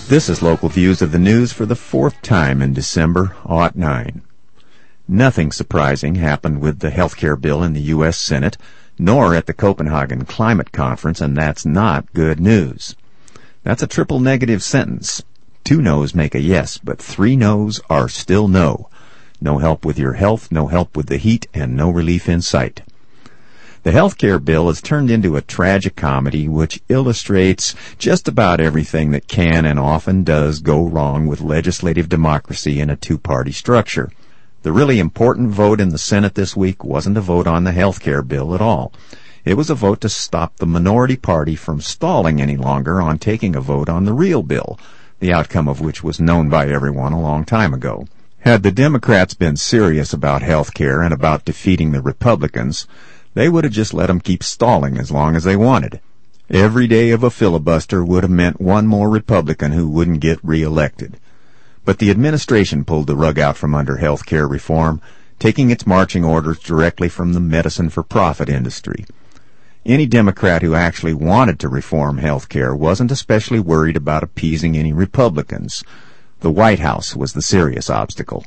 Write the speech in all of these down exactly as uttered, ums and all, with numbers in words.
This is Local Views of the News for the fourth time in December oh nine. Nothing surprising happened with the health care bill in the U S Senate, nor at the Copenhagen Climate Conference, and that's not good news. That's a triple negative sentence. Two no's make a yes, but three no's are still no. No help with your health, no help with the heat, and no relief in sight. The health care bill has turned into a tragic comedy which illustrates just about everything that can and often does go wrong with legislative democracy in a two-party structure. The really important vote in the Senate this week wasn't a vote on the health care bill at all. It was a vote to stop the minority party from stalling any longer on taking a vote on the real bill, the outcome of which was known by everyone a long time ago. Had the Democrats been serious about health care and about defeating the Republicans, they would have just let them keep stalling as long as they wanted. Every day of a filibuster would have meant one more Republican who wouldn't get reelected. But the administration pulled the rug out from under health care reform, taking its marching orders directly from the medicine-for-profit industry. Any Democrat who actually wanted to reform health care wasn't especially worried about appeasing any Republicans. The White House was the serious obstacle.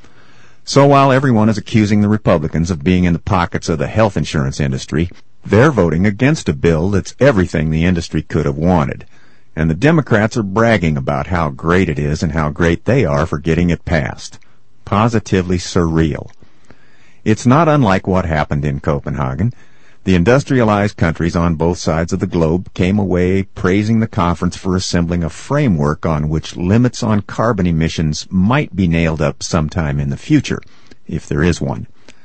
So while everyone is accusing the Republicans of being in the pockets of the health insurance industry, they're voting against a bill that's everything the industry could have wanted. And the Democrats are bragging about how great it is and how great they are for getting it passed. Positively surreal. It's not unlike what happened in Copenhagen. The industrialized countries on both sides of the globe came away praising the conference for assembling a framework on which limits on carbon emissions might be nailed up sometime in the future, if there is one.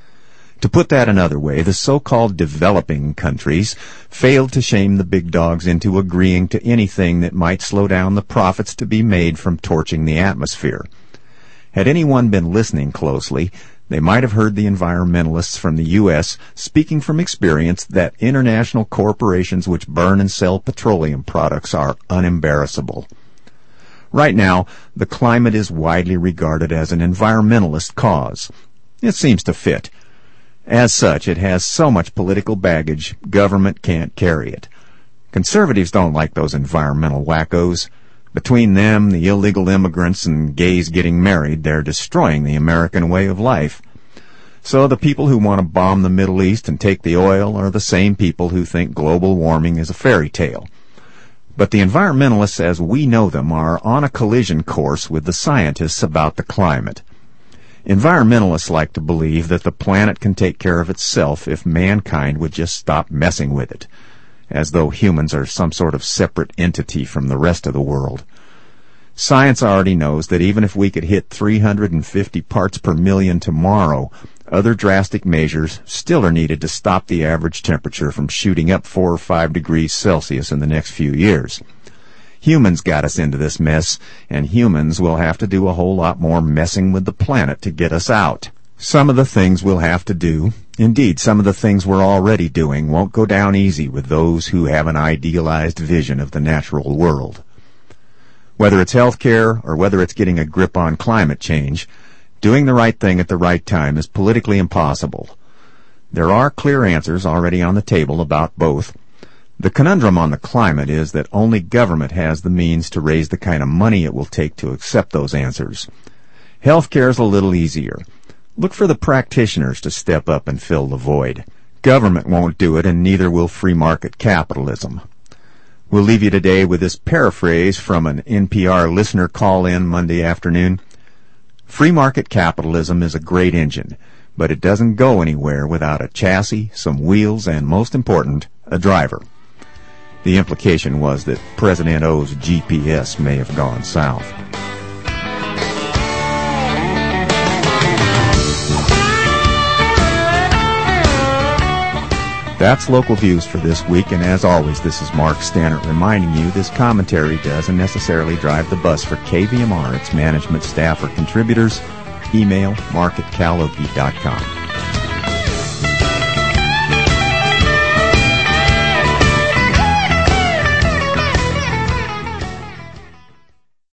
To put that another way, the so-called developing countries failed to shame the big dogs into agreeing to anything that might slow down the profits to be made from torching the atmosphere. Had anyone been listening closely, they might have heard the environmentalists from the U S speaking from experience that international corporations which burn and sell petroleum products are unembarrassable. Right now, the climate is widely regarded as an environmentalist cause. It seems to fit. As such, it has so much political baggage, government can't carry it. Conservatives don't like those environmental wackos. Between them, the illegal immigrants, and gays getting married, they're destroying the American way of life. So the people who want to bomb the Middle East and take the oil are the same people who think global warming is a fairy tale. But the environmentalists as we know them are on a collision course with the scientists about the climate. Environmentalists like to believe that the planet can take care of itself if mankind would just stop messing with it, as though humans are some sort of separate entity from the rest of the world. Science already knows that even if we could hit three hundred fifty parts per million tomorrow, other drastic measures still are needed to stop the average temperature from shooting up four or five degrees Celsius in the next few years. Humans got us into this mess, and humans will have to do a whole lot more messing with the planet to get us out. Some of the things we'll have to do, indeed some of the things we're already doing, won't go down easy with those who have an idealized vision of the natural world. Whether it's health care or whether it's getting a grip on climate change, doing the right thing at the right time is politically impossible. There are clear answers already on the table about both. The conundrum on the climate is that only government has the means to raise the kind of money it will take to accept those answers. Health care is a little easier. Look for the practitioners to step up and fill the void. Government won't do it, and neither will free market capitalism. We'll leave you today with this paraphrase from an N P R listener call-in Monday afternoon. Free market capitalism is a great engine, but it doesn't go anywhere without a chassis, some wheels, and most important, a driver. The implication was that President O's G P S may have gone south. That's Local Views for this week, and as always, this is Mark Stannard reminding you this commentary doesn't necessarily drive the bus for K V M R, its management, staff, or contributors. Email mark at cal okie dot com.